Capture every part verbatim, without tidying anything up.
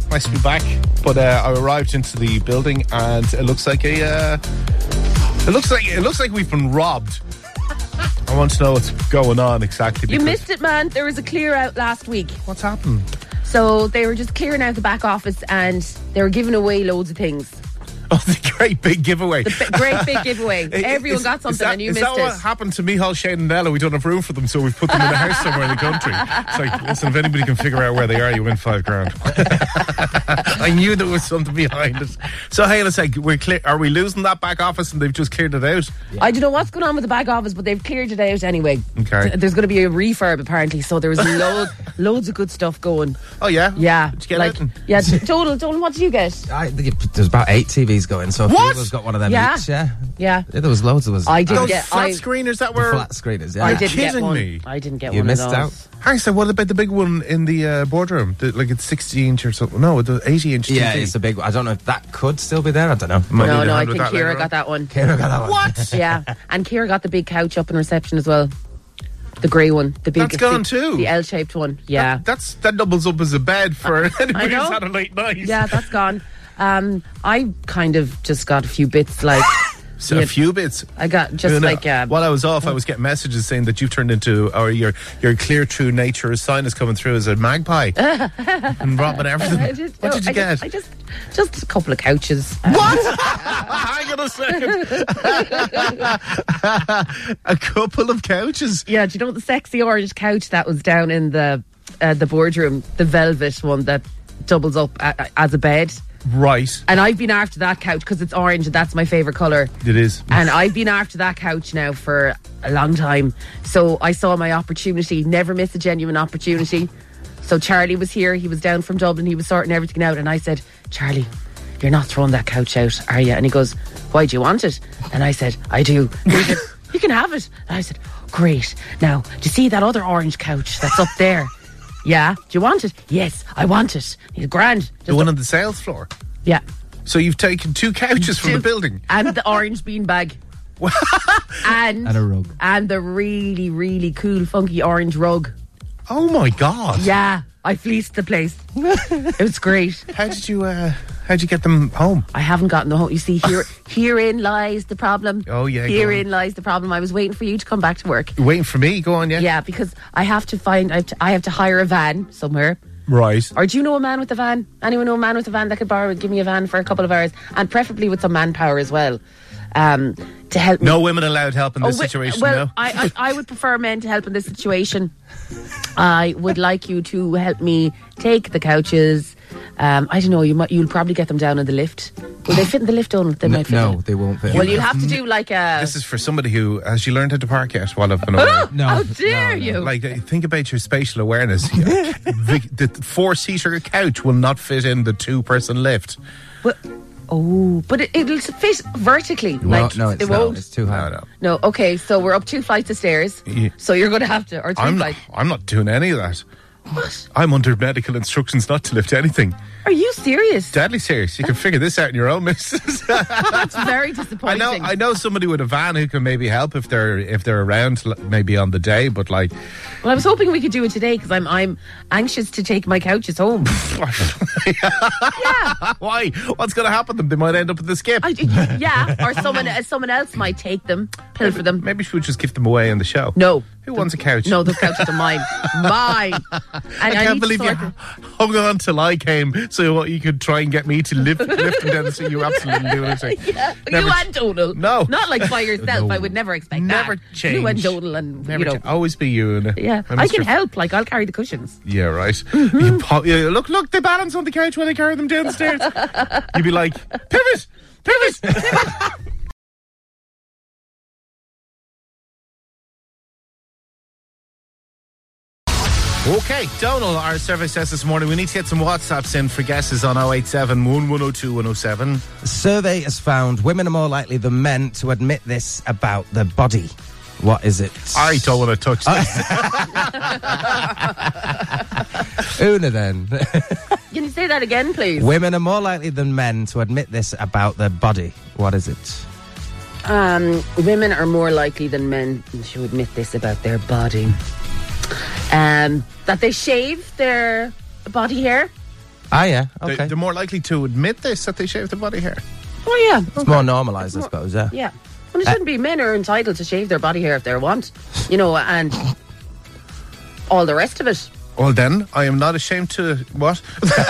Nice to be back. But uh, I arrived into the building and it looks like a. Uh, it looks like it looks like we've been robbed. I want to know what's going on exactly. You missed it, man. There was a clear out last week. What's happened? So they were just clearing out the back office and they were giving away loads of things. Oh, the great big giveaway. The b- great big giveaway. Everyone is, got something that, and you is missed that it. What happened to Micheál, Shane and Ella? We don't have room for them, so we've put them in a house somewhere in the country. It's like, listen, if anybody can figure out where they are, you win five grand. I knew there was something behind it. So, hey, let's say, we're clear, are we losing that back office and they've just cleared it out? Yeah. I don't know what's going on with the back office, but they've cleared it out anyway. Okay. There's going to be a refurb, apparently, so there was loads, loads of good stuff going. Oh, yeah? Yeah. Did you get like, it? Yeah, Donal, Donal, what did you get? I, there's about eight T Vs going, so what? I've got one of them Yeah. each, yeah. Yeah. Yeah, there was loads of us. I didn't Those get flat I, screeners that the were flat screeners, yeah. I You're didn't get kidding one. me. I didn't get You one missed of those. out. Hang on, what about the big one in the uh, boardroom? The, like it's sixty inch or something? No, the eighty inch Yeah, T V. it's a big one. I don't know if that could still be there. I don't know. Might No, need a no, I hand with think that later Kira on. got that one. Kira got that one. What? Yeah, and Kira got the big couch up in reception as well. The grey one, the big. That's gone the, too. The L-shaped one. Yeah, That, that's that doubles up as a bed for anybody know. who's had a late night. yeah, that's gone. Um, I kind of just got a few bits like. So Yeah. a few bits. I got just You know, like uh, while I was off, I was getting messages saying that you've turned into, or your your clear true nature sign is coming through as a magpie and robbing everything. I just- What no, did you I get? Just, I just, just a couple of couches. Um, What? Hang on a second. A couple of couches. Yeah, do you know the sexy orange couch that was down in the uh, the boardroom, the velvet one that doubles up a, as a bed? Right. And I've been after that couch because it's orange and that's my favourite colour. It is. And I've been after that couch now for a long time. So I saw my opportunity. Never miss a genuine opportunity. So Charlie was here. He was down from Dublin. He was sorting everything out. And I said, Charlie, you're not throwing that couch out, are you? And he goes, why do you want it? And I said, I do. And he said, you can have it. And I said, great. Now, do you see that other orange couch that's up there? Yeah. Do you want it? Yes, I want it. He's grand. Just The one up- on the sales floor. Yeah. So you've taken two couches from Two- the building. And the orange beanbag. and, And a rug. And the really, really cool, funky orange rug. Oh my God. Yeah. I fleeced the place. It was great. How did you, uh, how did you get them home? I haven't gotten the whole. You see, here, herein lies the problem. Oh, yeah, go Herein on. lies the problem. I was waiting for you to come back to work. You're waiting for me? Go on, yeah? Yeah, because I have to find. I have to, I have to hire a van somewhere. Right. Or do you know a man with a van? Anyone know a man with a van that could borrow, give me a van for a couple of hours, and preferably with some manpower as well, um, to help me. No women allowed help in this Oh, wi- situation, well, no? I, I, I would prefer men to help in this situation. I would like you to help me take the couches. Um, I don't know. You might. You'll probably get them down in the lift. Will they fit in the lift? On they No, might fit. no, in. they won't fit. Well, you'll have to do like a. This is for somebody who, has you learned how to park yet while I've been away? No, How dare no, no. you? Like, uh, think about your spatial awareness. the the four-seater couch will not fit in the two-person lift. But, oh, but it, it'll fit vertically. Well, like no, it's it not. won't. It's too high. No, no. No, okay, so we're up two flights of stairs. Yeah. So you're going to have to, or 3 I'm not, flights. I'm not doing any of that. What? I'm under medical instructions not to lift anything. Are you serious? Deadly serious. You can figure this out in your own, missus. That's very I disappointing. know, I know somebody with a van who can maybe help if they're if they're around, l- maybe on the day. But like, Well, I was hoping we could do it today because I'm I'm anxious to take my couches home. yeah, why? What's going to happen to them? They might end up with the skip. I, yeah, or someone uh, someone else might take them, pilfer them. Maybe we should just give them away in the show. No. Who wants a couch? No, those couches are mine. Mine. And I can't need to believe you sort them. hung on till I came so what you could try and get me to lift, lift them down. So you absolutely lunatic. Yeah, Never you ch- and Donal. No. Not like by yourself. No. I would never expect Never that. change. You and Donal and, Never you know. ch- always be you. And, Yeah, I'm I Mister can help. Like, I'll carry the cushions. Yeah, right. You pop, yeah, look, look, they balance on the couch when they carry them down the stairs. You'd be like, pivot, pivot, pivot. Okay, Donal, our survey says this morning we need to get some WhatsApps in for guesses on oh eight seven, one one oh two, one oh seven. The survey has found women are more likely than men to admit this about their body. What is it? I don't want to touch this. Una, then. Can you say that again, please? Women are more likely than men to admit this about their body. What is it? Um, women are more likely than men to admit this about their body. Um, that they shave their body hair. Ah, yeah, They- okay. They're more likely to admit this, that they shave their body hair. Oh, yeah. It's more normalised, I suppose, yeah. Yeah. Well, it shouldn't be. Men are entitled to shave their body hair if they want, you know, and all the rest of it. Well, then, I am not ashamed to... What?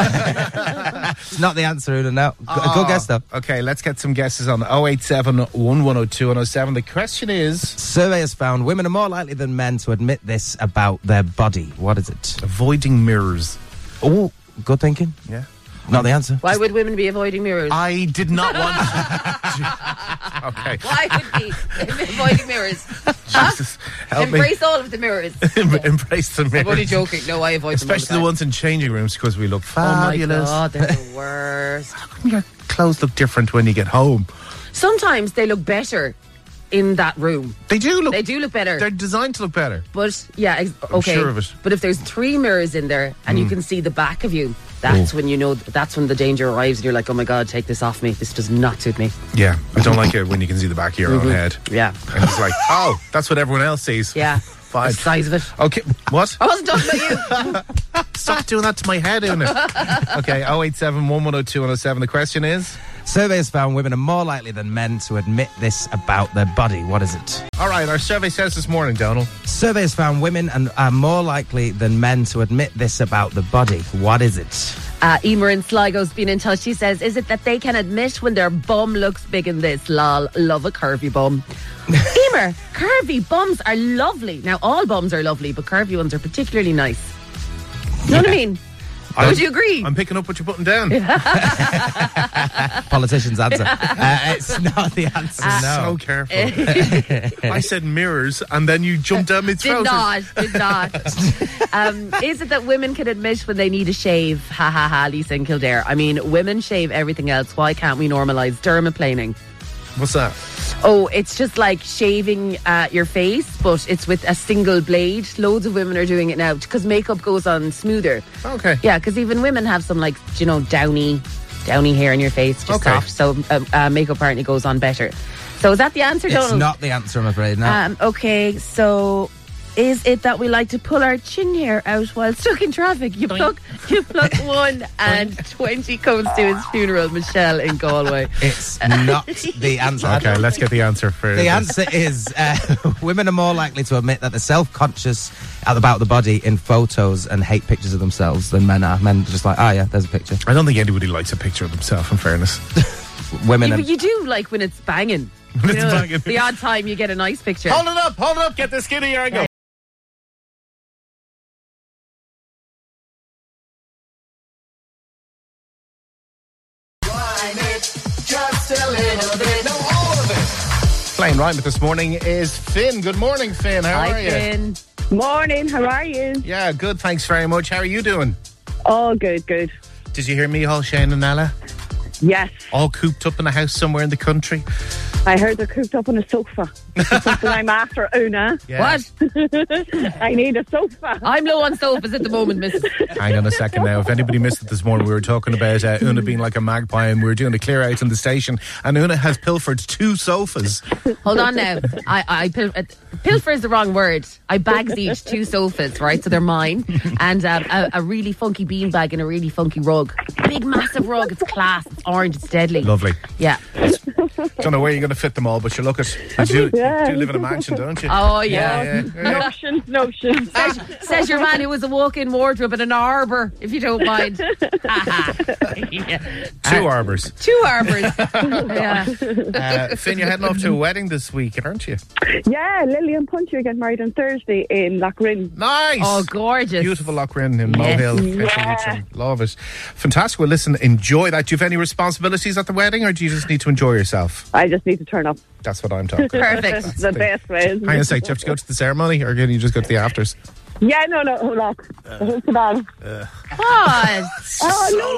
It's not the answer, Una, no. G- A good guess, though. Okay, let's get some guesses on oh eight seven, one one oh two, one oh seven. The question is... Surveyors found women are more likely than men to admit this about their body. What is it? Avoiding mirrors. Oh, good thinking. Yeah. Not the answer. Why would women be avoiding mirrors? I did not want to... Okay. Why would be avoiding mirrors? Jesus, help me. Embrace all of the mirrors. Embrace the mirrors. I'm only joking. No, I avoid them all Especially the time. ones in changing rooms because we look Oh my fabulous. God, they're the worst. Your clothes look different when you get home. Sometimes they look better in that room. They do look... They do look better. They're designed to look better. But, yeah, ex- okay. sure of it. But if there's three mirrors in there and you can see the back of you, that's when you know, that's when the danger arrives and you're like, oh my God, take this off me. This does not suit me. Yeah, I don't like it when you can see the back of your own head. Yeah. And it's like, oh, that's what everyone else sees. Yeah. Fine. The size of it. Okay, what? I wasn't talking about you. Stop doing that to my head, Una. Okay, oh eight seven, one one oh two, one oh seven. The question is... Surveyors found women are more likely than men to admit this about their body. What is it? All right, our survey says this morning, Donald. Surveyors found women and are more likely than men to admit this about the body. What is it? Uh, Emer in Sligo's been in touch. She says, is it that they can admit when their bum looks big in this? Lol, love a curvy bum. Emer, curvy bums are lovely. Now, all bums are lovely, but curvy ones are particularly nice. You know what I mean? I'm- Would you agree? I'm picking up what you're putting down. Politician's answer. uh, it's not the answer, no. So careful. I said mirrors, and then you jumped down my Did throat. not, did not. um, is it that women can admit when they need a shave? Ha ha ha, Lisa in Kildare. I mean, women shave everything else. Why can't we normalise dermaplaning? What's that? Oh, it's just like shaving uh, your face, but it's with a single blade. Loads of women are doing it now because makeup goes on smoother. Okay. Yeah, because even women have some, like, you know, downy, downy hair in your face, just Okay. soft. So um, uh, makeup apparently goes on better. So is that the answer, It's Donald? not the answer, I'm afraid, no. Um, okay, so is it that we like to pull our chin hair out while stuck in traffic? You pluck, you pluck one and twenty comes to his funeral, Michelle in Galway. It's not the answer. Okay, let's get the answer for The answer is uh, women are more likely to admit that they're self-conscious about the body in photos and hate pictures of themselves than men are. Men are just like, oh yeah, there's a picture. I don't think anybody likes a picture of themselves, in fairness. Women You, and you do like when it's banging. When You it's know, banging. The odd time you get a nice picture. Hold it up, hold it up, get the skin here and go. Playing right with this morning is Finn. Good morning, Finn. How Hi, are you? Finn. Morning, how are you? Yeah, good. Thanks very much. How are you doing? Oh, good, good. Did you hear me, all Shane and Ella? Yes, All cooped up in a house somewhere in the country? I heard they're cooped up on a sofa. That's something I'm after, Una. Yeah. What? I need a sofa. I'm low on sofas at the moment, missus Hang on a second now. If anybody missed it this morning, we were talking about uh, Una being like a magpie and we were doing a clear out in the station and Una has pilfered two sofas. Hold on now. I, I pil- uh, pilfer is the wrong word. I bags each two sofas, right? So they're mine. And um, a, a really funky beanbag and a really funky rug. Big, massive rug. It's class. It's orange. It's deadly. Lovely. Yeah. Don't know where you're going to fit them all, but you look at you do, Yeah. do live in a mansion, don't you? Oh, yeah. yeah, yeah. Notions, notions. Says, says your man who was a walk-in wardrobe in an arbour, if you don't mind. Yeah. Two arbours. Two arbours. Yeah. Uh, Finn, you're heading off to a wedding this week, aren't you? Yeah, Lily and Punch are getting married on Thursday in Lochrin. Nice. Oh, gorgeous. Beautiful Lochrin in Yes. Mohill. Yeah. Love it. Fantastic. Well, listen, enjoy that. Do you have any responsibilities at the wedding or do you just need to enjoy yourself? I just need to turn up. That's what I'm talking. Perfect. It's the best way, isn't Hang on a it? sec, do you have to go to the ceremony or can you just go to the afters? Yeah, no, no, hold on. Hold on. What? Oh, no, you know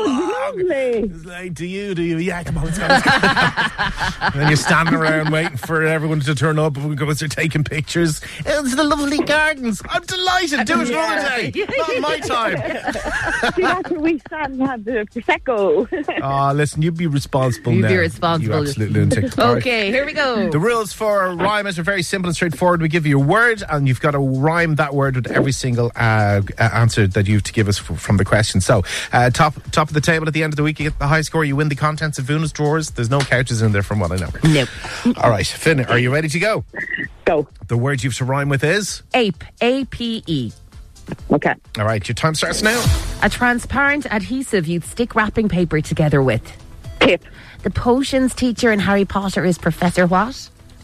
lovely. It's like, do you, do you? Yeah, come on, let's go. Let's go. And then you're standing around waiting for everyone to turn up and go, they're taking pictures. It's the lovely gardens. I'm delighted. Do it another day. Not in my time. See, that's where we stand and have the Prosecco. Oh, listen, you'd be responsible You'd now. be responsible. You absolute lunatic. All right. Okay, here we go. The rules for Rhyme It are very simple and straightforward. We give you a word and you've got to rhyme that word with every single uh, uh, answer that you have to give us f- from the question. So, uh, top top of the table at the end of the week, you get the high score, you win the contents of Vuna's drawers. There's no couches in there from what I know. No. All right, Finn, are you ready to go? Go. The word you have to rhyme with is? Ape. A P E. Okay. All right, your time starts now. A transparent adhesive you'd stick wrapping paper together with. Tip. The potions teacher in Harry Potter is Professor what?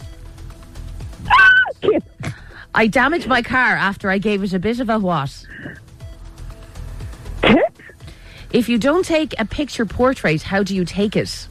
Tip. I damaged my car after I gave it a bit of a what? Tip. If you don't take a picture portrait, how do you take it?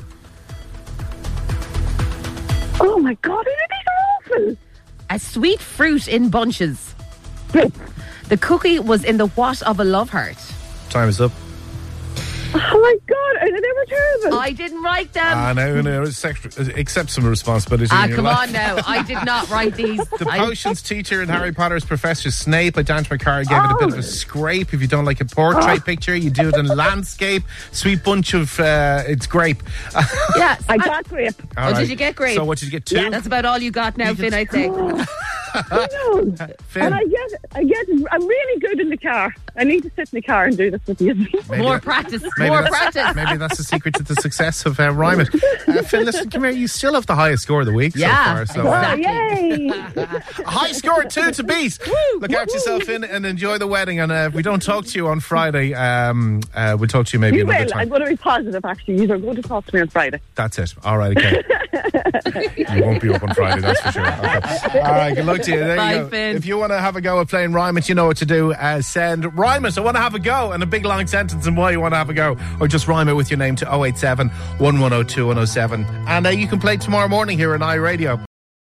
Oh my God, these are awful. A sweet fruit in bunches. Tip. The cookie was in the what of a love heart? Time is up. Oh my God, they were terrible. I didn't write them. Ah, no, no, accept, accept some responsibility. Ah, in your come life. on now. I did not write these. The I- potions teacher in Harry Potter's Professor Snape. I damaged my car. I gave it a bit of a scrape. If you don't like a portrait picture, you do it in landscape. Sweet bunch of uh, it's grape. yeah. I got grape. All Oh, did you get grape? So what did you get? Two. That's about all you got now, Finn, I'd say. I know. Finn. And I get, I get, I'm really good in the car. I need to sit in the car and do this with you. Maybe More that- practice. maybe More that's- practice. Maybe that's the secret to the success of uh, Rhyme It. Uh, Finn, listen, come here. You still have the highest score of the week Yeah, so far. So, uh, Oh, exactly. yay! a high score, two to beat. Look after yourself, Finn, and enjoy the wedding. And uh, if we don't talk to you on Friday, um, uh, we'll talk to you maybe You another will. time. I'm going to be positive, actually. You're going to talk to me on Friday. That's it. All right, okay. You won't be up on Friday, that's for sure. Okay. All right, good luck to you. There Bye, you go. Finn. If you want to have a go at playing Rhyme It, you know what to do. Uh, send Rhyme It, I want to have a go, and a big long sentence and why you want to have a go. Or just rhyme it with your name to oh eight seven, one one oh two, one oh seven. And uh, you can play tomorrow morning here on iRadio.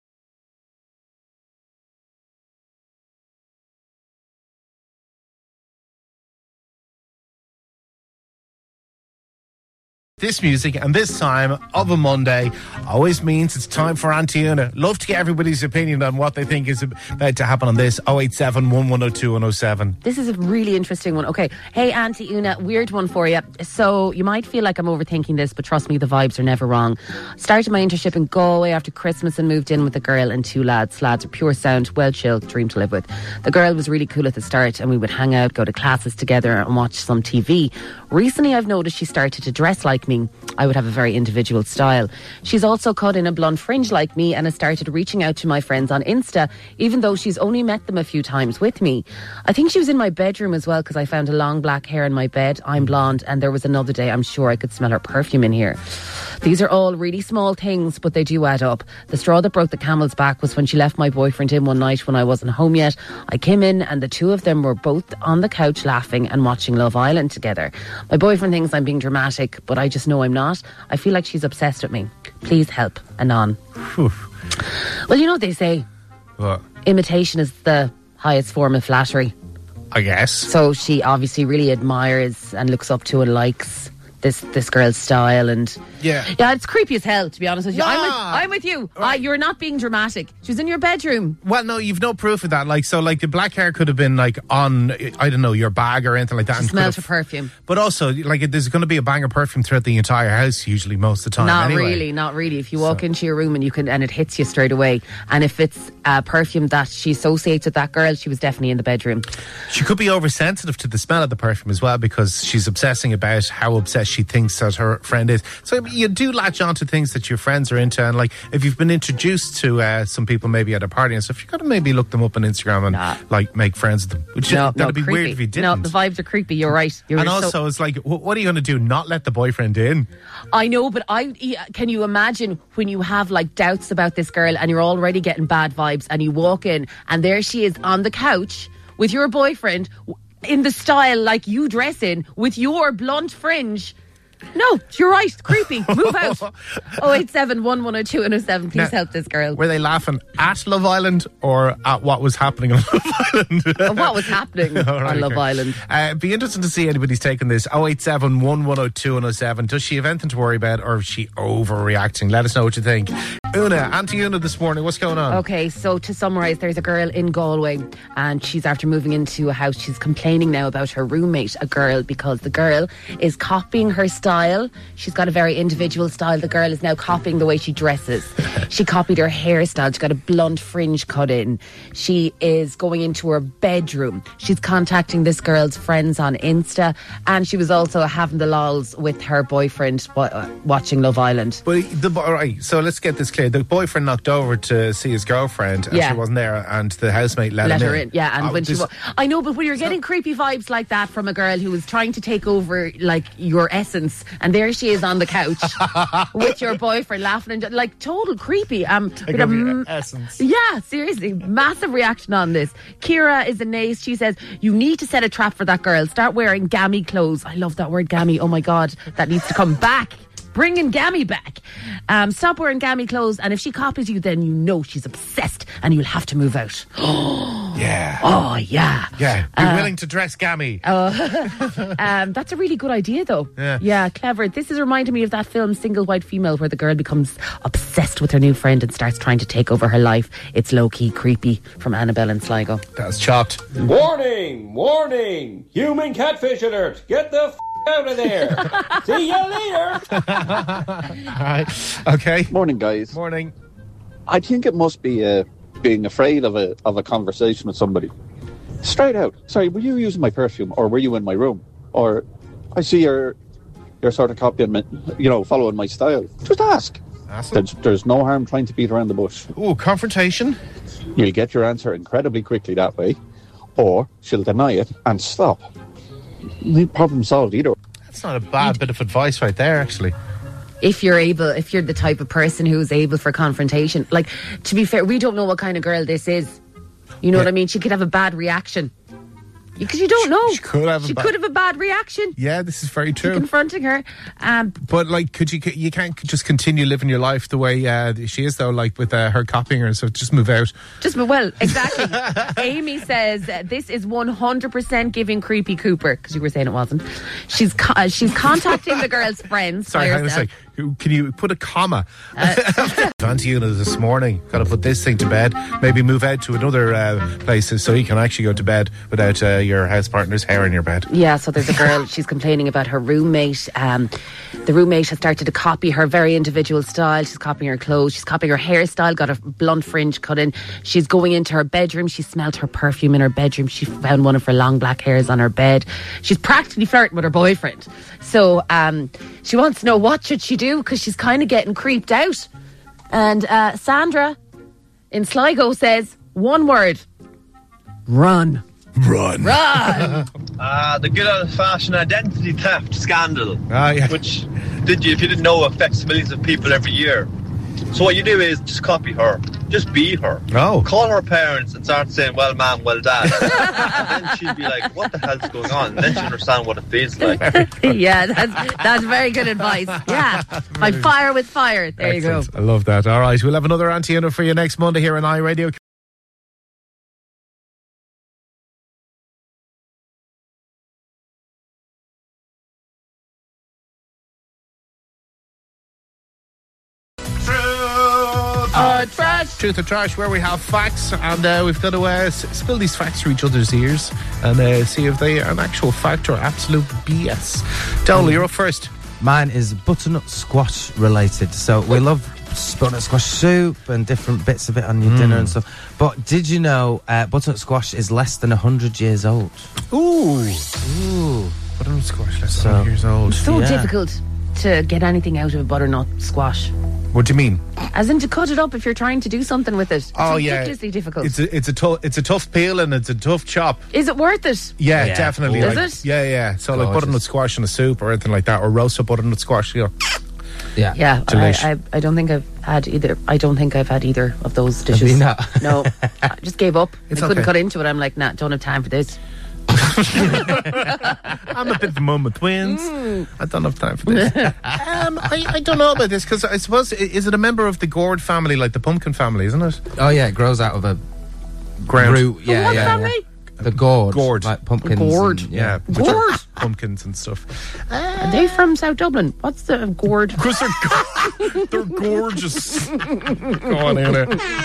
This music and this time of a Monday always means it's time for Auntie Una. Love to get everybody's opinion on what they think is about to happen on this. oh eight seven, one one oh two, one oh seven. This is a really interesting one. Okay. Hey, Auntie Una, weird one for you. So you might feel like I'm overthinking this, but trust me, the vibes are never wrong. Started my internship in Galway after Christmas and moved in with a girl and two lads. Lads are pure sound, well chilled, dream to live with. The girl was really cool at the start and we would hang out, go to classes together and watch some T V. Recently, I've noticed she started to dress like me. I would have a very individual style. She's also cut in a blonde fringe like me and has started reaching out to my friends on Insta, even though she's only met them a few times with me. I think she was in my bedroom as well because I found a long black hair in my bed. I'm blonde and there was another day I'm sure I could smell her perfume in here. These are all really small things, but they do add up. The straw that broke the camel's back was when she left my boyfriend in one night when I wasn't home yet. I came in and the two of them were both on the couch laughing and watching Love Island together. My boyfriend thinks I'm being dramatic, but I just know I'm not. I feel like she's obsessed with me. Please help. Anon. Whew. Well, you know what they say. What? Imitation is the highest form of flattery. I guess. So she obviously really admires and looks up to and likes this this girl's style, and Yeah. yeah, it's creepy as hell, to be honest with you. I'm with, Nah. I'm with you. Uh, you're not being dramatic. She was in your bedroom. Well, no, you've no proof of that. Like, so, like, the black hair could have been, like, on, I don't know, your bag or anything like that. She and could smells have- her perfume. But also, like, there's going to be a bang of perfume throughout the entire house, usually, most of the time. Not anyway. really, not really. If you walk So- into your room and you can, and it hits you straight away, and if it's a perfume that she associates with that girl, she was definitely in the bedroom. She could be oversensitive to the smell of the perfume as well because she's obsessing about how obsessed she thinks that her friend is. So you do latch on to things that your friends are into, and like if you've been introduced to uh, some people maybe at a party and stuff, you got to maybe look them up on Instagram and Nah. like make friends with them. Which No, that'd no, be creepy. weird if you No, didn't. the vibes are creepy. You're right. You're and so- also, it's like, wh- what are you going to do? Not let the boyfriend in? I know, but I can you imagine when you have like doubts about this girl and you're already getting bad vibes and you walk in and there she is on the couch with your boyfriend w- in the style like you dress in with your blunt fringe. No, you're right. Creepy. Move out. oh eight seven, one one oh two, one oh seven. Please Now, help this girl. Were they laughing at Love Island or at what was happening on Love Island? What was happening All right, on Love okay. Island? Uh, it'd be interesting to see anybody's taking this. oh eight seven, one one oh two, one oh seven. Does she have anything to worry about, or is she overreacting? Let us know what you think. Una, Auntie Una this morning, what's going on? Okay, so to summarise, there's a girl in Galway and she's after moving into a house. She's complaining now about her roommate, a girl, because the girl is copying her style. She's got a very individual style. The girl is now copying the way she dresses. She copied her hairstyle. She got a blunt fringe cut in. She is going into her bedroom. She's contacting this girl's friends on Insta, and she was also having the lols with her boyfriend wa- watching Love Island. But the bo- right, so let's get this clear. The boyfriend knocked over to see his girlfriend, and Yeah. she wasn't there, and the housemate let, Let him her in, yeah. And Oh, when she, this- wa- I know, but when you're getting creepy vibes like that from a girl who is trying to take over like your essence, and there she is on the couch with your boyfriend laughing and like total creepy. Um, Take with a over your m- essence. Yeah, seriously, massive reaction on this. Kira is a nace. She says you need to set a trap for that girl. Start wearing gammy clothes. I love that word, gammy. Oh my god, that needs to come back. Bringing gammy back. Um, stop wearing gammy clothes, and if she copies you, then you know she's obsessed, and you'll have to move out. Yeah. Oh yeah, Yeah. Be Uh, willing to dress gammy. Um, that's a really good idea, though. Yeah. clever. This is reminding me of that film Single White Female, where the girl becomes obsessed with her new friend and starts trying to take over her life. It's low-key creepy, from Annabelle and Sligo. That's chopped. Warning! Warning! Human catfish alert! Get the f*** out of there! See you later! All right. Okay. Morning, guys. Morning. I think it must be uh, being afraid of a of a conversation with somebody. Straight out. Sorry, were you using my perfume, or were you in my room? Or I see you're you're sort of copying, me, you know, following my style. Just ask. Ask There's, there's no harm trying to beat around the bush. Ooh, confrontation. You'll get your answer incredibly quickly that way, or she'll deny it and stop. No problem solved either. That's not a bad bit of advice right there, actually. If you're able, if you're the type of person who's able for confrontation, like, to be fair, we don't know what kind of girl this is. You know Yeah. what I mean? She could have a bad reaction. Because you don't know. she could have a She ba- could have a bad reaction. Yeah, this is very true. Confronting her. Um, But like, could you you can't just continue living your life the way uh, she is though, like with uh, her copying her. So just move out. Just, well, exactly. Amy says uh, this is one hundred percent giving creepy Cooper, because you were saying it wasn't. She's co- uh, she's contacting the girl's friends. Sorry, by hang on a herself. sec. Can you put a comma? Auntie Una this morning. Got to put this thing to bed. Maybe move out to another uh, place so you can actually go to bed without uh, your house partner's hair in your bed. Yeah, so there's a girl, she's complaining about her roommate. Um, the roommate has started to copy her very individual style. She's copying her clothes. She's copying her hairstyle, got a blunt fringe cut in. She's going into her bedroom. She smelled her perfume in her bedroom. She found one of her long black hairs on her bed. She's practically flirting with her boyfriend. So um, she wants to know, what should she do? Because she's kind of getting creeped out. And uh, Sandra in Sligo says, one word: run. Run. Run. Uh, the good old-fashioned identity theft scandal, Ah, yeah. which, did you, if you didn't know, affects millions of people every year. So what you do is just copy her. Just be her. Oh. Call her parents and start saying, well, ma'am, well, dad. And then she'll be like, what the hell's going on? And then she'll understand what it feels like. Yeah, that's that's very good advice. Yeah, by fire with fire. There you go. Excellent. I love that. All right, we'll have another Auntie Una for you next Monday here on iRadio. Uh, trash. Truth or Trash, where we have facts, and uh, we've got to uh, s- spill these facts to each other's ears and uh, see if they are an actual fact or absolute B S. Donal, you're up first. Mine is butternut squash related. So we love butternut squash soup and different bits of it on your dinner and stuff. But did you know uh, butternut squash is less than one hundred years old? Ooh. Ooh. Butternut squash, less So- than years old. So Yeah. difficult to get anything out of a butternut squash. What do you mean? As in to cut it up if you're trying to do something with it. It's Oh, yeah. ridiculously difficult. It's a, it's a tough it's a tough peel and it's a tough chop. Is it worth it? Yeah, Yeah. definitely. Is like, it? Yeah, yeah. So like Gorgeous. butternut squash in a soup or anything like that, or roasted butternut squash. You know. Yeah. Yeah, I, Delish. I, I don't think I've had either. I don't think I've had either of those dishes. you not? No, I just gave up. It's I couldn't okay. cut into it. I'm like, nah, don't have time for this. I'm a bit the mum with twins. I don't have time for this. um, I, I don't know about this because I suppose, is it a member of the gourd family, like the pumpkin family, isn't it? Oh yeah, it grows out of a Ground. root. Yeah, what yeah, family? yeah. The gourd. Gourd. Like pumpkins. Gourd. and- Yeah. which Gourd? are Pumpkins and stuff. Are they from South Dublin? What's the gourd? Because they're, go- they're gorgeous. Go on, Anna.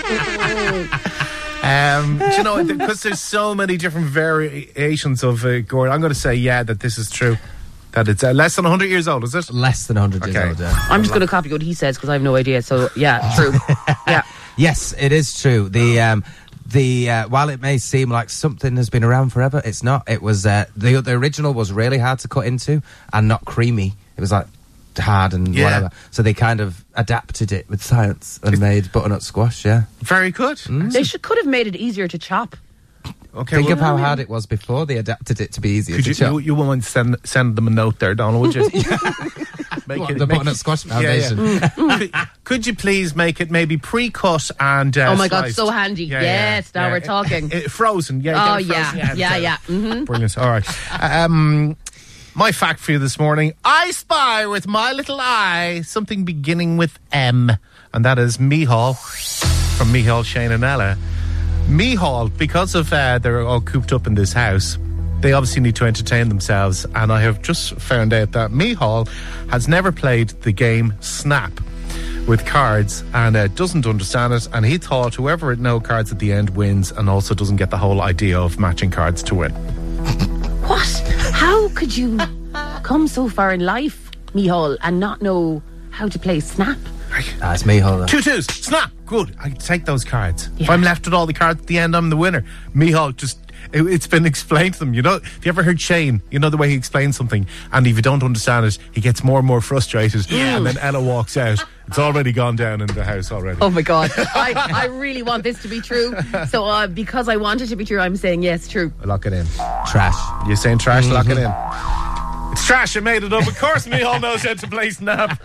Um, do you know, because there's so many different variations of uh, gourd, I'm going to say, yeah, that this is true. That it's uh, less than one hundred years old, is it? Less than one hundred Okay. years old, yeah. I'm just going to copy what he says because I have no idea. So, yeah, true. Yeah. Yes, it is true. The um, the uh, while it may seem like something has been around forever, it's not. It was uh, the the original was really hard to cut into and not creamy. It was like hard and Yeah. whatever. So they kind of adapted it with science and made butternut squash. Yeah. Very good. They should could have made it easier to chop. Okay, Think well, of how hard it was before they adapted it to be easier could to you, chop. you, you won't send send them a note there, Donald, would you? Make What, it- the make Butternut it- Squash Yeah, yeah. Foundation. could, could you please make it maybe pre-cut and uh, Oh my God, sliced? so handy. Yes, now we're talking. Uh, uh, frozen, yeah. Oh, get it yeah. frozen. Yeah, so- yeah. Mhm. Brilliant. All right. Um, my fact for you this morning: I spy with my little eye something beginning with M, and that is Mihal from Mihal, Shane and Ella. Mihal, because of uh, they're all cooped up in this house, they obviously need to entertain themselves, and I have just found out that Mihal has never played the game Snap with cards and uh, doesn't understand it, and he thought whoever had no cards at the end wins, and also doesn't get the whole idea of matching cards to win. What? How could you come so far in life, Mihal, and not know how to play Snap? Ah, it's me, hold on. Two twos, Snap, good. I take those cards. If Yeah. I'm left with all the cards at the end, I'm the winner. Mihal just. It, it's been explained to them. You know, have you ever heard Shane? You know the way he explains something, and if you don't understand it, he gets more and more frustrated. And then Ella walks out. It's already gone down in the house already. Oh my God. I, I really want this to be true. So uh, because I want it to be true, I'm saying yes, true. Lock it in. Trash. You're saying trash, lock it in. It's trash, I made it up. Of course, Mihal knows how to play Snap.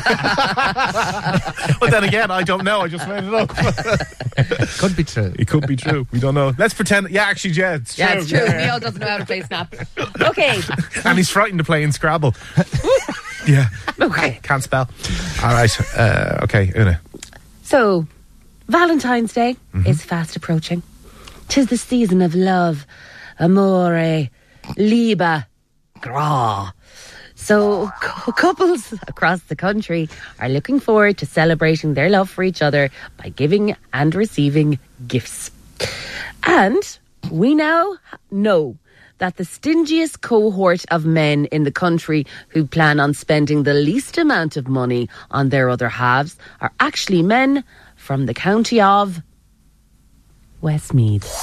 But then again, I don't know. I just made it up. Could be true. It could be true. We don't know. Let's pretend. Yeah, actually, yeah, it's true. Yeah, it's true. Yeah, yeah. Mihal doesn't know how to play Snap. Okay. And he's frightened to play in Scrabble. Yeah. Okay. Can't spell. All right. Uh, okay, Una. So, Valentine's Day is fast approaching. 'Tis the season of love, amore, liebe, gra. So, cou- couples across the country are looking forward to celebrating their love for each other by giving and receiving gifts. And we now know that the stingiest cohort of men in the country who plan on spending the least amount of money on their other halves are actually men from the county of Westmeath.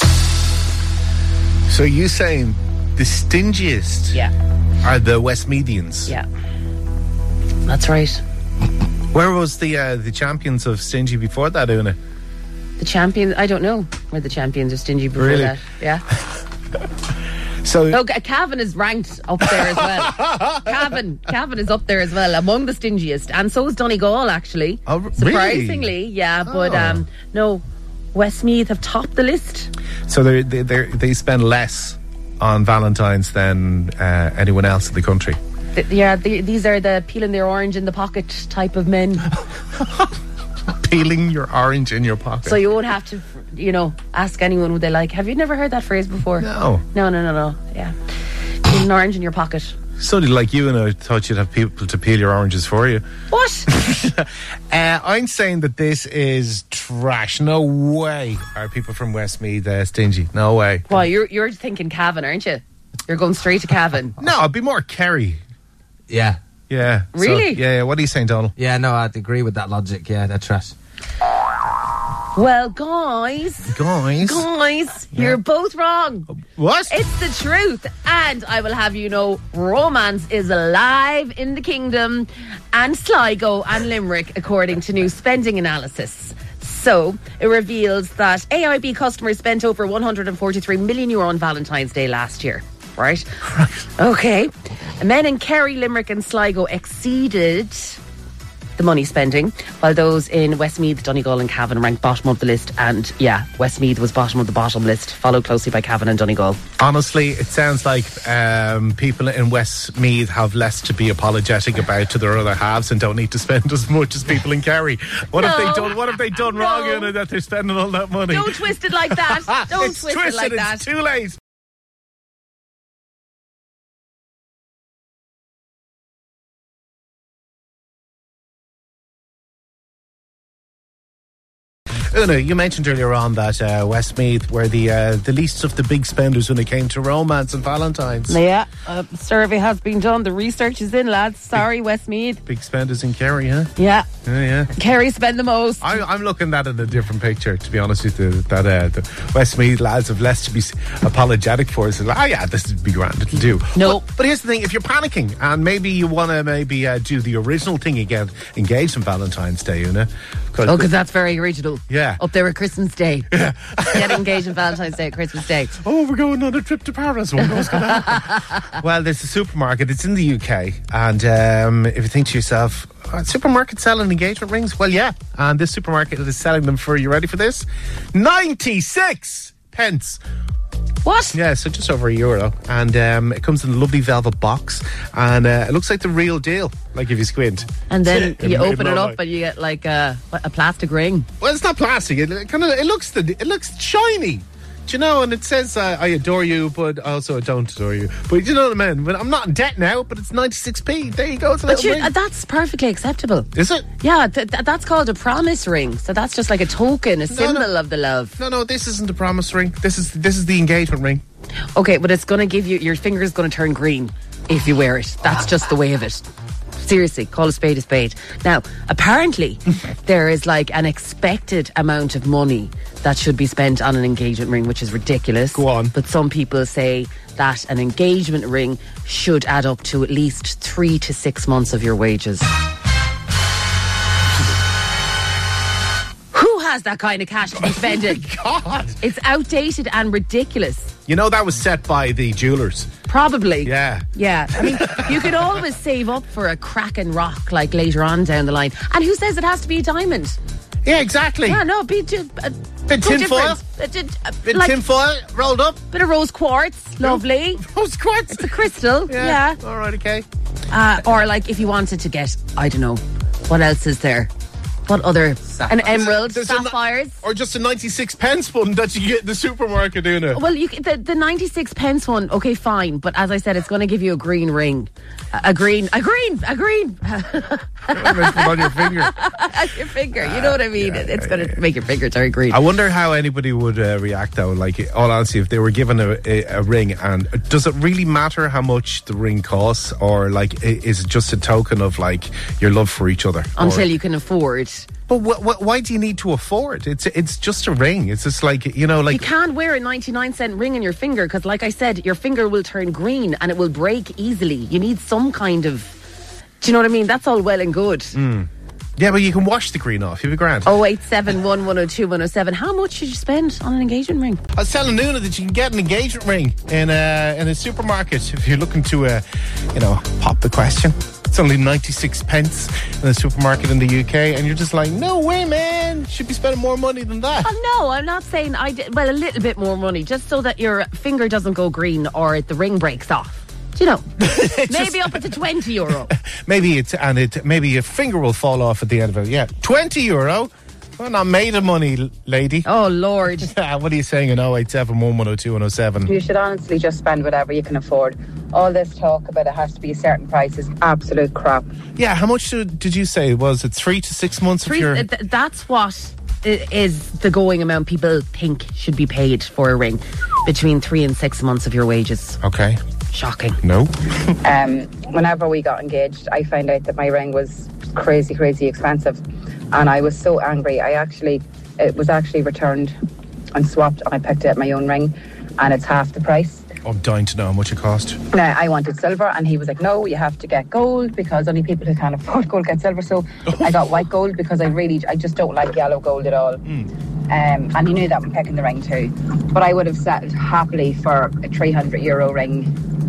So you saying the stingiest Yeah, are the Westmeadians? yeah. That's right. Where was the uh, the champions of stingy before that, Una? The champions, I don't know where the champions are stingy before Really? that. Yeah. So Oh, Ca- Cavan is ranked up there as well. Cavan, Cavan is up there as well, among the stingiest. And so is Donegal, actually. Oh, r- Surprisingly, really? yeah. But Oh. um, no, Westmeath have topped the list. so they they they they spend less on Valentine's than uh, anyone else in the country. Th- yeah, the, these are the peeling their orange in the pocket type of men. Peeling your orange in your pocket. So you won't have to, you know, ask anyone would they like. Have you never heard that phrase before? No. No, no, no, no. Yeah. Peel an orange in your pocket. Somebody like you and I thought you'd have people to peel your oranges for you. What? Uh, I'm saying that this is trash. No way are people from Westmeath uh, stingy. No way. Well, you're you're thinking Cavan, aren't you? You're going straight to Cavan. No, I'd be more Kerry. Yeah. Yeah. So, Really? yeah, yeah. What are you saying, Donald? Yeah, no, I'd agree with that logic. Yeah, they're trash. Well, guys, Guys. guys, you're both wrong. What? It's the truth. And I will have you know, romance is alive in the kingdom and Sligo and Limerick, according to new spending analysis. So, it reveals that A I B customers spent over one hundred forty-three million euro on Valentine's Day last year. Right? Okay. Men in Kerry, Limerick and Sligo exceeded the money spending, while those in Westmeath, Donegal and Cavan ranked bottom of the list. And yeah, Westmeath was bottom of the bottom list, followed closely by Cavan and Donegal. Honestly, it sounds like um, people in Westmeath have less to be apologetic about to their other halves and don't need to spend as much as people in Kerry. What No. have they done? What have they done No. wrong in it that they're spending all that money? Don't twist it like that. Don't it's twist twisted, it like that. It's too late. Una, you mentioned earlier on that uh, Westmeath were the uh, the least of the big spenders when it came to romance and Valentine's. Yeah, a survey has been done. The research is in, lads. Sorry, Westmeath. Big spenders in Kerry, huh? Yeah. Yeah, yeah. Kerry spend the most. I, I'm looking at it in a different picture, to be honest with you. That uh, the Westmeath lads have less to be s- apologetic for. So, oh yeah, this would be grand. It'll do. No. But, but here's the thing: if you're panicking and maybe you want to maybe uh, do the original thing again, engage on Valentine's Day, Una. Oh, because that's very original. Yeah. Up there at Christmas Day. Yeah. Get engaged on Valentine's Day at Christmas Day. Oh, we're going on a trip to Paris. What knows going to happen? Well, there's a supermarket. It's in the U K. And um, if you think to yourself, oh, supermarket selling engagement rings? Well, yeah. And this supermarket is selling them for, you ready for this? ninety-six pence. What? Yeah, so just over a euro. And um, it comes in a lovely velvet box. And uh, it looks like the real deal, like if you squint. And then It you made open no it up like- and you get like a, a plastic ring. Well, it's not plastic. It, it kind of it looks the it looks shiny. Do you know? And it says uh, I adore you, but also I don't adore you. But you know what I mean? But I'm not in debt now. But it's ninety-six p. There you go. It's a But little you, ring. uh, that's perfectly acceptable. Is it? Yeah, th- th- that's called a promise ring. So that's just like a token, a symbol no. of the love. No, no. This isn't a promise ring. This is this is the engagement ring. Okay, but it's going to give you, your finger's going to turn green if you wear it. That's just the way of it. Seriously, call a spade a spade. Now, apparently, there is like an expected amount of money that should be spent on an engagement ring, which is ridiculous. Go on. But some people say that an engagement ring should add up to at least three to six months of your wages. Who has that kind of cash to be spending? God. It's outdated and ridiculous. You know that was set by the jewelers. Probably. Yeah. Yeah. I mean, you could always save up for a cracking rock like later on down the line. And who says it has to be a diamond? Yeah, exactly. Yeah, no, be too, uh, Bit go tin foil. different. Uh, d- uh, Bit like, tin foil rolled up. bit of rose quartz, lovely. Rose quartz. It's a crystal, yeah. All right. Okay. Uh, or like if you wanted to get, I don't know, what else is there? What other? An emerald, There's a ni- sapphires. or just a ninety-six pence one that you get in the supermarket, doing it. Well, you c- the the ninety-six pence one, okay, fine. But as I said, it's going to give you a green ring, a, a green, a green, a green. on your finger. Your finger, you know what I mean? Yeah, it's yeah, going to yeah. make your finger turn green. I wonder how anybody would uh, react though. Like, all honesty, if they were given a, a, a ring, and does it really matter how much the ring costs, or like, i- is it just a token of like your love for each other? Until Or- you can afford. But wh- wh- why do you need to afford? It's it's just a ring. It's just like, you know, like You can't wear a ninety-nine cent ring on your finger because, like I said, your finger will turn green and it will break easily. You need some kind of. Do you know what I mean? That's all well and good. yeah, but you can wash the green off. You'll be grand. oh eight seven one, one oh two, one oh seven. How much should you spend on an engagement ring? I was telling Nuna that you can get an engagement ring in a in a supermarket if you're looking to, uh, you know, pop the question. It's only ninety-six pence in a supermarket in the U K, and you're just like, no way, man. Should be spending more money than that. Oh, no, I'm not saying I did. Well, a little bit more money just so that your finger doesn't go green or the ring breaks off. Do you know? Maybe up to twenty euro. Maybe it's and it maybe your finger will fall off at the end of it. Yeah, twenty euro. Well, not made of money, l- lady. Oh, Lord. What are you saying in oh eight seven, one one oh two, one oh seven? You should honestly just spend whatever you can afford. All this talk about it has to be a certain price is absolute crap. Yeah, how much did, did you say? Was it three to six months Three, of your... uh, th- that's what i- is the going amount people think should be paid for a ring. Between three and six months of your wages. Okay. Shocking. No. Um, whenever we got engaged, I found out that my ring was crazy, crazy expensive. And I was so angry. I actually, it was actually returned and swapped. And I picked out my own ring and it's half the price. I'm dying to know how much it cost. Now, I wanted silver and he was like, no, you have to get gold because only people who can't afford gold get silver. So I got white gold because I really, I just don't like yellow gold at all. Um, and he knew that when picking the ring too. But I would have settled happily for a three hundred euro ring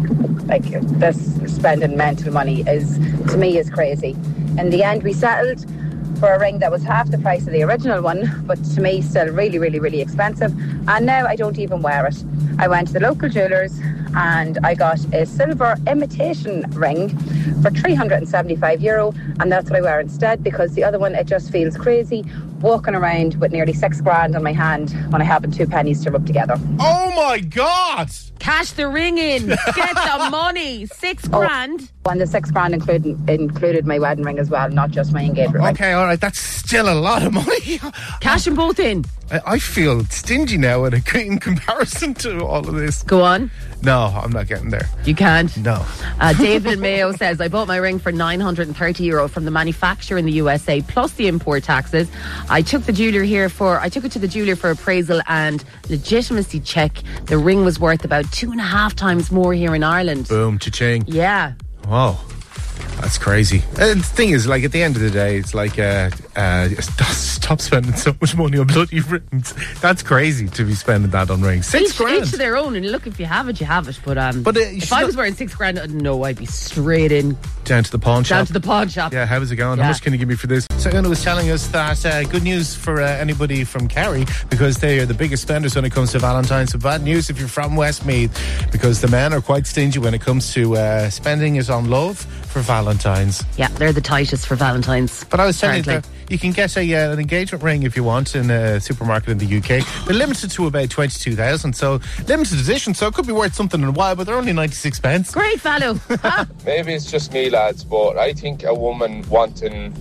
like this spending mental money is, to me, is crazy. In the end, we settled for a ring that was half the price of the original one, but to me still really, really, really expensive. And now I don't even wear it. I went to the local jewellers and I got a silver imitation ring for three hundred seventy-five euro, and that's what I wear instead, because the other one, it just feels crazy walking around with nearly six grand on my hand when I haven't two pennies to rub together. Oh my God! Cash the ring in. Get the money. Six grand. Oh, and the six grand included included my wedding ring as well, not just my engagement ring. Okay, all right, that's still a lot of money. Cash them both in. I, I feel stingy now in, in comparison to all of this. Go on. No, I'm not getting there. You can't. No. Uh, David Mayo says, I bought my ring for nine hundred thirty euro from the manufacturer in the U S A plus the import taxes. I took the jeweler here for, I took it to the jeweler for appraisal and legitimacy check. The ring was worth about two and a half times more here in Ireland. Boom, cha-ching. Yeah. Whoa. That's crazy. And the thing is, like, at the end of the day, it's like, uh, uh, stop spending so much money on bloody rings. That's crazy to be spending that on rings. Six each, grand. Each to their own. And look, if you have it, you have it. But, um, but uh, if I was wearing six grand, uh, no, I'd be straight in. Down to the pawn shop. Down to the pawn shop. Yeah, how's it going? Yeah. How much can you give me for this? So Una was telling us that uh, good news for uh, anybody from Kerry, because they are the biggest spenders when it comes to Valentine's. So bad news if you're from Westmeath, because the men are quite stingy when it comes to uh, spending it on love for Valentine's. Yeah, they're the tightest for Valentine's. But I was telling you Apparently. that you can get a, uh, an engagement ring if you want in a supermarket in the U K. They're limited to about twenty-two thousand, so limited edition, so it could be worth something in a while, but they're only ninety-six pence. Great value. Maybe it's just me, lads, but I think a woman wanting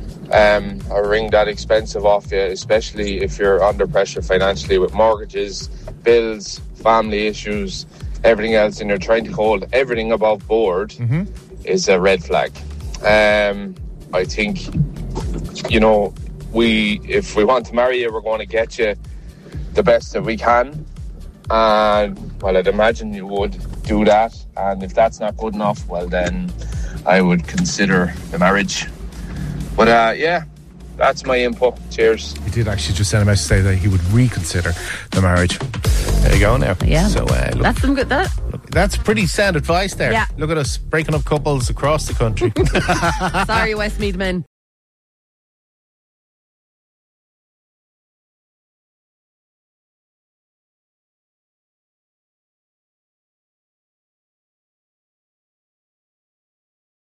um, a ring that expensive off you, especially if you're under pressure financially with mortgages, bills, family issues, everything else, and you're trying to hold everything above board, mm-hmm. is a red flag. Um, I think, you know, we if we want to marry you, we're going to get you the best that we can. And, well, I'd imagine you would do that. And if that's not good enough, well, then I would consider the marriage. But, uh, yeah, that's my input. Cheers. He did actually just send a message to say that he would reconsider the marriage. There you go now. Yeah. So, uh, look, that's some good. That. Look, that's pretty sound advice there. Yeah. Look at us breaking up couples across the country. Sorry, Westmeath men.